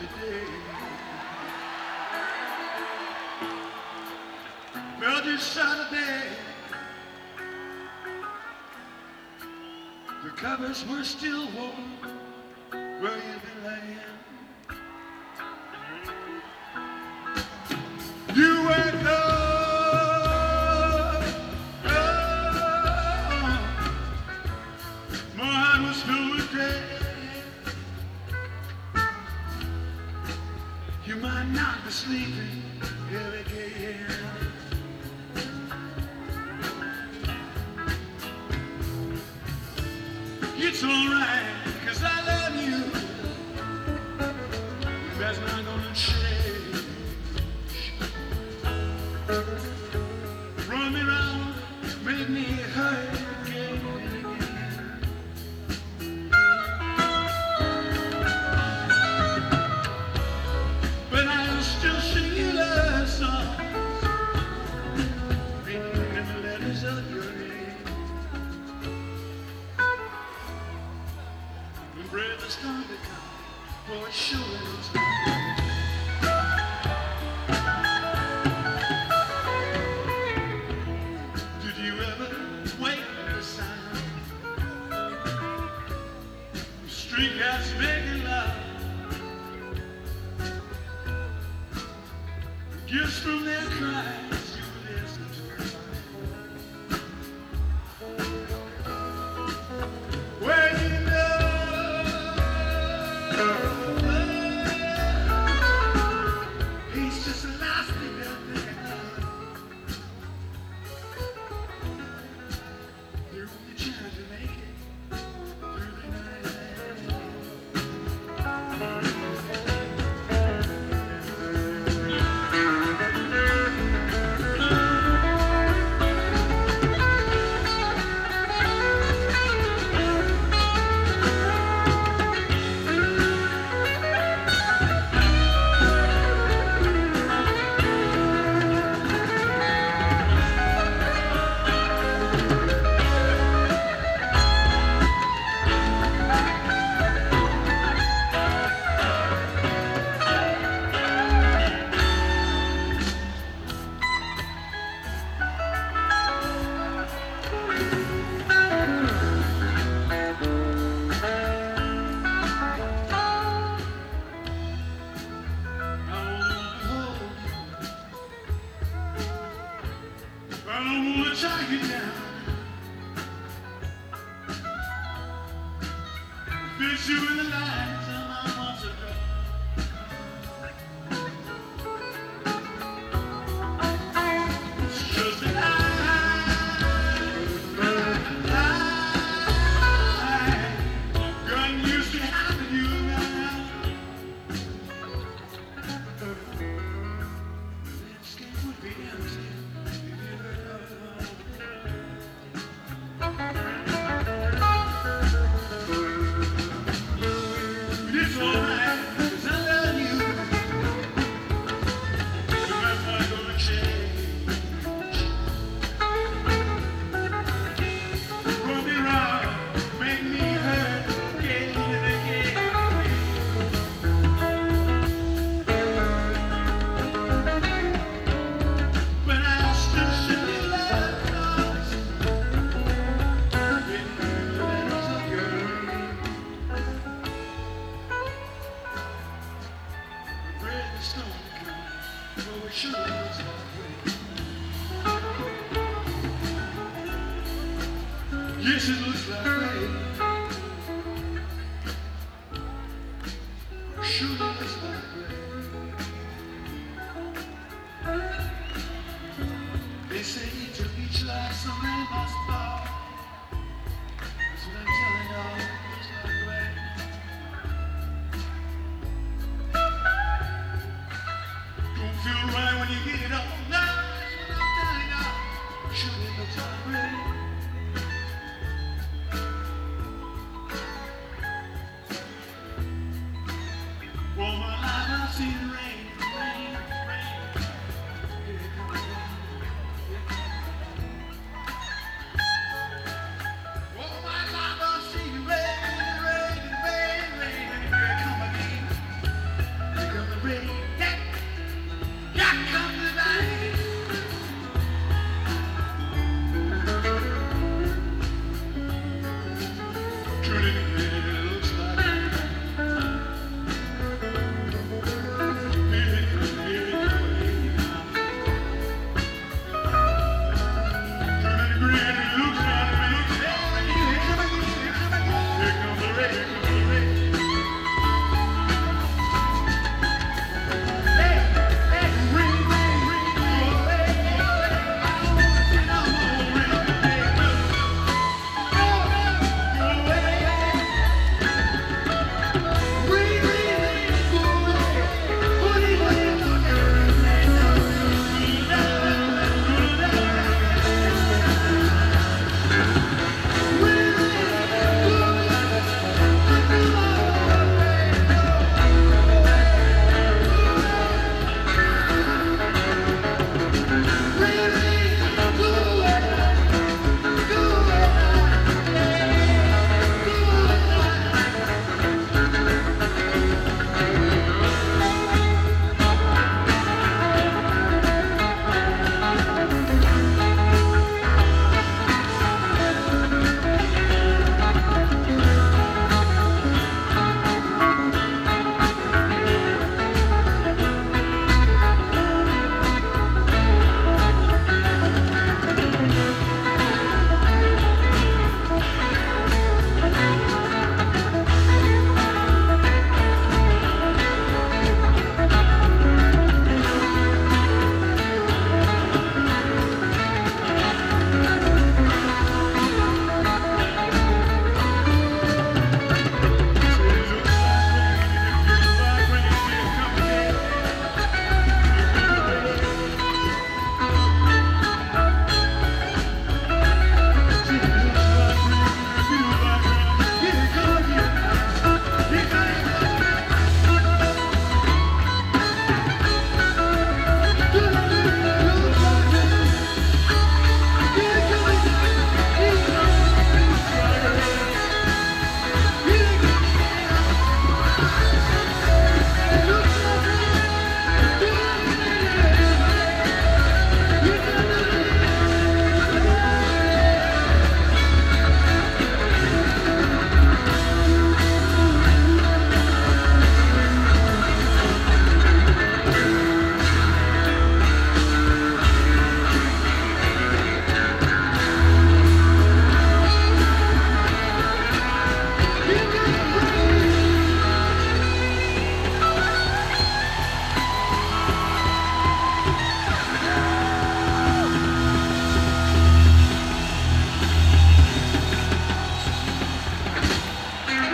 today. Well, this Saturday, the covers were still warm where you've been laying. You wake up, my heart was filled with dread. You might not be sleeping here again. It's alright, 'cause I love you. That's not gonna change. Run me round, make me hurt again and again. But I'll still sing you love songs, reading the letters of your name. When breath is starting to come, boy, sure it's not. Did you ever wake up the sound? The street cats making love. Gifts from their cries you listen to. Well, you know, he's just the last thing they're thinking of. They're only trying to make it through the night. I don't wanna tie you down. Fix you in the lines of my months ago. It's just that I got used to having you around. The landscape would be empty. It's alright, 'cause I love you. But that's not gonna change. Run me round, make me hurt again and again. But I'll still sing you love songs, reading the letters of your name. Bread is starting to come, oh, it sure looks that way. Yes, it looks that way.